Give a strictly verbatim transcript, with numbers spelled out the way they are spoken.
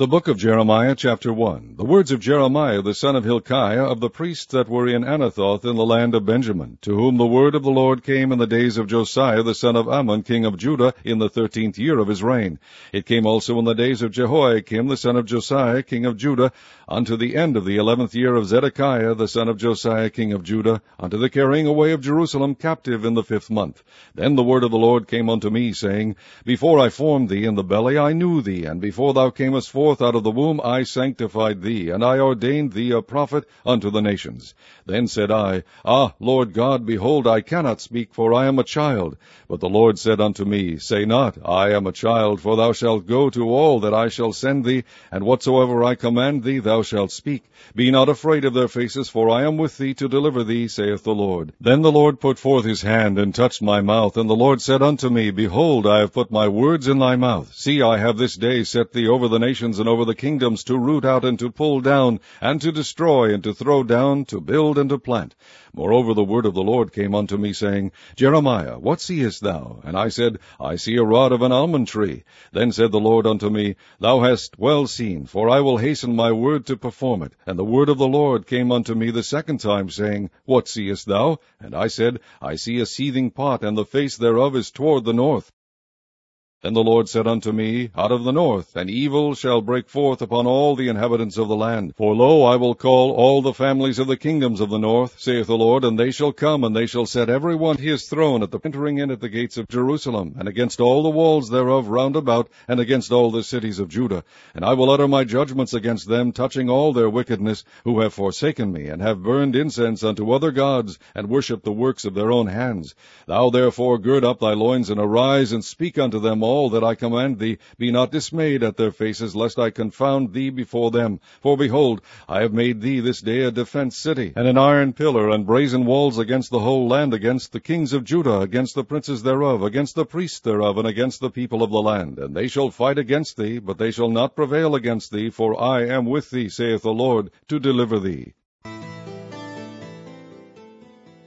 The book of Jeremiah, chapter one. The words of Jeremiah the son of Hilkiah, of the priests that were in Anathoth in the land of Benjamin, to whom the word of the Lord came in the days of Josiah the son of Ammon, king of Judah, in the thirteenth year of his reign. It came also in the days of Jehoiakim the son of Josiah, king of Judah, unto the end of the eleventh year of Zedekiah the son of Josiah, king of Judah, unto the carrying away of Jerusalem captive in the fifth month. Then the word of the Lord came unto me, saying, Before I formed thee in the belly I knew thee, and before thou camest forth out of the womb I sanctified thee, and I ordained thee a prophet unto the nations. Then said I, Ah, Lord God, behold, I cannot speak, for I am a child. But the Lord said unto me, Say not, I am a child, for thou shalt go to all that I shall send thee, and whatsoever I command thee thou shalt speak. Be not afraid of their faces, for I am with thee to deliver thee, saith the Lord. Then the Lord put forth his hand, and touched my mouth, and the Lord said unto me, Behold, I have put my words in thy mouth. See, I have this day set thee over the nations and over the kingdoms, to root out and to pull down, and to destroy, and to throw down, to build and to plant. Moreover, the word of the Lord came unto me, saying, Jeremiah, what seest thou? And I said, I see a rod of an almond tree. Then said the Lord unto me, Thou hast well seen, for I will hasten my word to perform it. And the word of the Lord came unto me the second time, saying, What seest thou? And I said, I see a seething pot, and the face thereof is toward the north. Then the Lord said unto me, Out of the north an evil shall break forth upon all the inhabitants of the land. For lo, I will call all the families of the kingdoms of the north, saith the Lord, and they shall come, and they shall set every one his throne at the entering in at the gates of Jerusalem, and against all the walls thereof round about, and against all the cities of Judah. And I will utter my judgments against them, touching all their wickedness, who have forsaken me, and have burned incense unto other gods, and worshipped the works of their own hands. Thou therefore gird up thy loins, and arise, and speak unto them all all that I command thee. Be not dismayed at their faces, lest I confound thee before them. For behold, I have made thee this day a defence city, and an iron pillar, and brazen walls against the whole land, against the kings of Judah, against the princes thereof, against the priests thereof, and against the people of the land. And they shall fight against thee, but they shall not prevail against thee, for I am with thee, saith the Lord, to deliver thee.